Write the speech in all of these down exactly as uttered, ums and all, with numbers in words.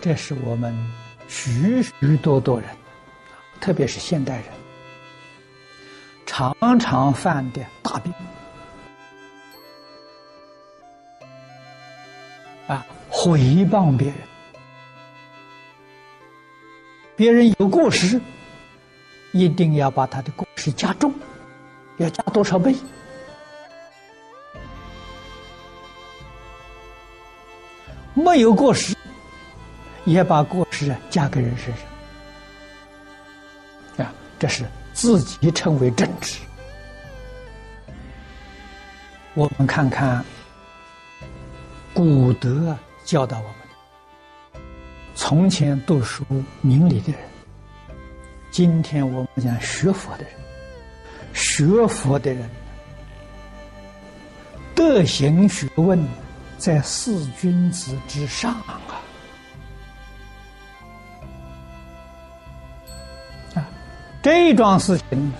这是我们许许多多人，特别是现代人，常常犯的大病啊！毁谤别人，别人有过失，一定要把他的过失加重，要加多少倍？没有过失，也把过失加给人身上啊！这是自己称为正直。我们看看古德教导我们，从前读书明理的人，今天我们讲学佛的人，学佛的人德行学问在四君子之上啊！啊，这桩事情，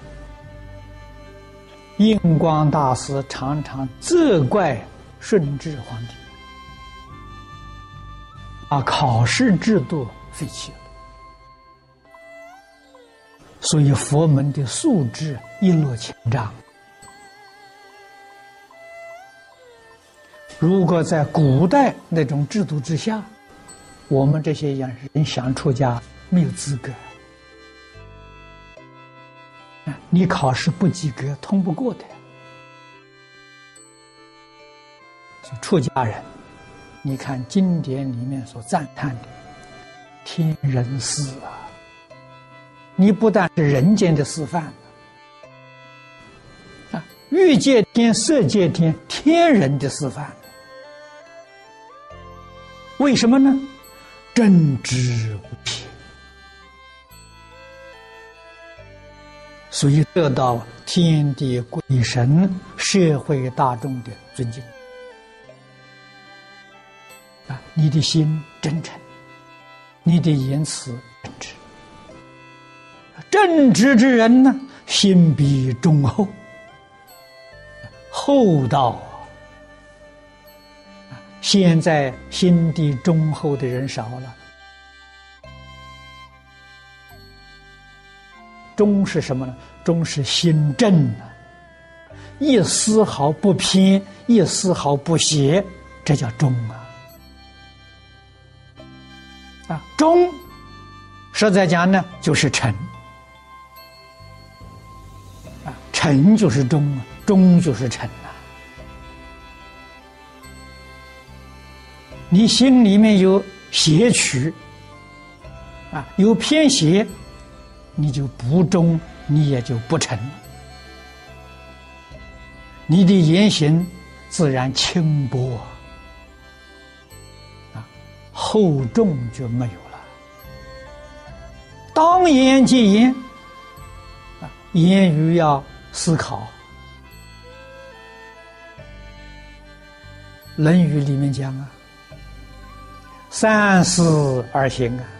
印光大师常常责怪顺治皇帝，把考试制度废弃了，所以佛门的素质一落千丈。如果在古代那种制度之下，我们这些人想出家没有资格。你考试不及格，通不过的。出家人，你看经典里面所赞叹的天人师啊，你不但是人间的示范啊，欲界天、色界天，天人的示范。为什么呢？正直无偏，所以得到天地鬼神、社会大众的尊敬。啊，你的心真诚，你的言辞正直。正直之人呢，心必忠厚，厚道。现在心地忠厚的人少了。忠是什么呢？忠是心正啊，一丝毫不偏，一丝毫不邪，这叫忠啊！啊，忠，实在讲呢，就是诚啊，诚就是忠啊，忠就是诚啊。你心里面有邪曲啊，有偏邪，你就不忠，你也就不诚，你的言行自然轻薄啊，厚重就没有了。当言戒言啊，言语要思考。《论语》里面讲啊，三思而行啊！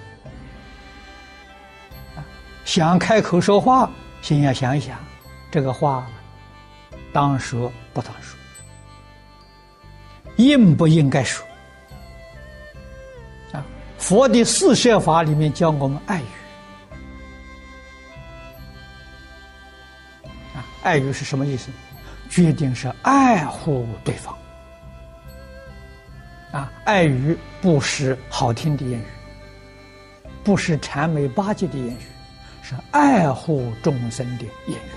想开口说话，先要想一想，这个话当说不当说，应不应该说啊？佛的四摄法里面教我们爱语啊，爱语是什么意思？决定是爱护对方。啊，爱语不是好听的言语，不是谄媚巴结的言语，是爱护众生的言语。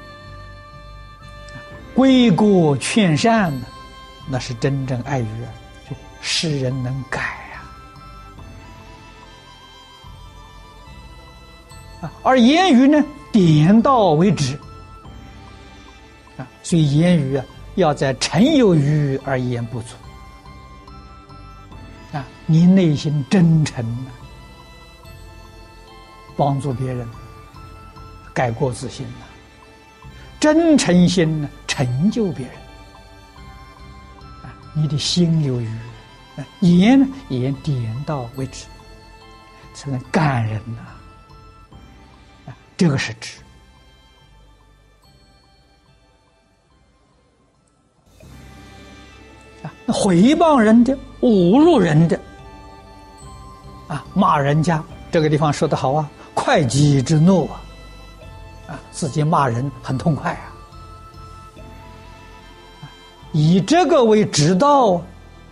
规过劝善呢，那是真正爱语啊，就使人能改呀。啊，而言语呢，点到为止。啊，所以言语啊，要在诚有余而言不足。啊，你内心真诚呢，帮助别人改过自新呢，真诚心呢，成就别人。啊，你的心有余，啊，言呢言点到为止，才能感人呐。啊，这个是知。啊，那毁谤人的、侮辱人的， 啊，骂人家，这个地方说得好啊，快己之怒啊，啊，自己骂人很痛快啊，以这个为指导，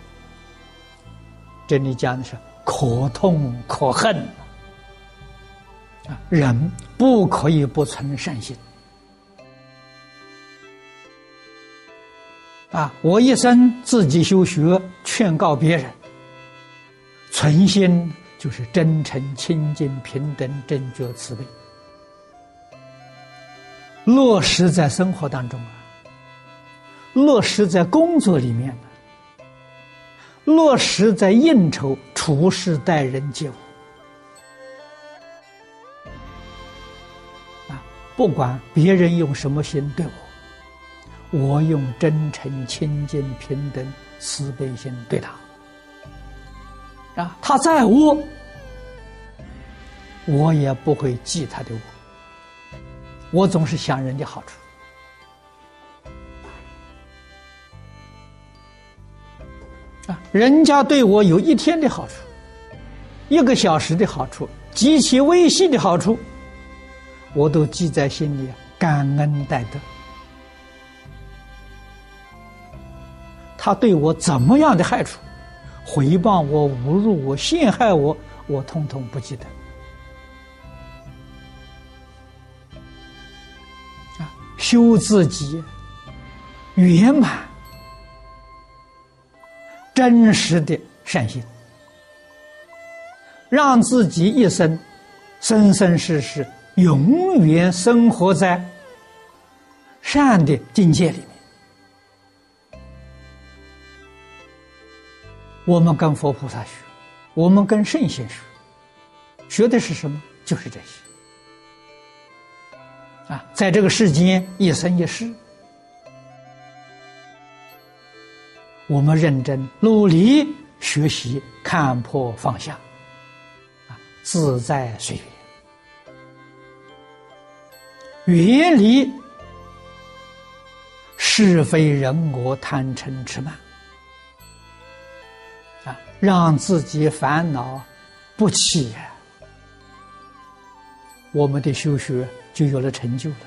这里讲的是可痛可恨啊，人不可以不存善心啊！我一生自己修学，劝告别人，存心就是真诚、清净、平等、正觉、慈悲，落实在生活当中啊，落实在工作里面，落实在应酬、处事、待人接物啊，不管别人用什么心对我，我用真诚、清净、平等、慈悲心对他啊，他再恶，我也不会记他的恶，我总是想人的好处。啊，人家对我有一天的好处，一个小时的好处，极其微细的好处，我都记在心里，感恩戴德。他对我怎么样的害处，诽谤我、侮辱我、陷害我，我统统不记得。啊，修自己圆满真实的善心，让自己一生生生世世永远生活在善的境界里面。我们跟佛菩萨学，我们跟圣贤学，学的是什么？就是这些啊，在这个世间一生一世，我们认真努力学习，看破放下啊，自在随缘，远离是非人我贪嗔痴慢啊，让自己烦恼不起呀，我们的修学就有了成就了。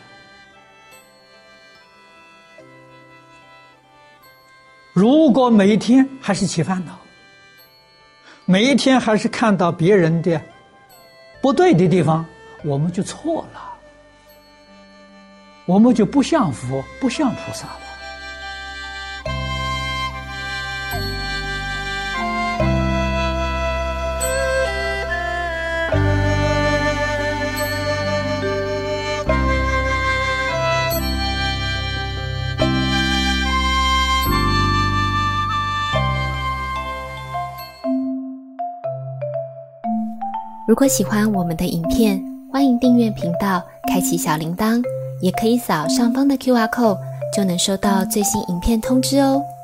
如果每一天还是起烦恼，每一天还是看到别人的不对的地方，我们就错了，我们就不像佛，不像菩萨了。 如果喜欢我们的影片，欢迎订阅频道，开启小铃铛，也可以扫上方的 Q R code， 就能收到最新影片通知哦。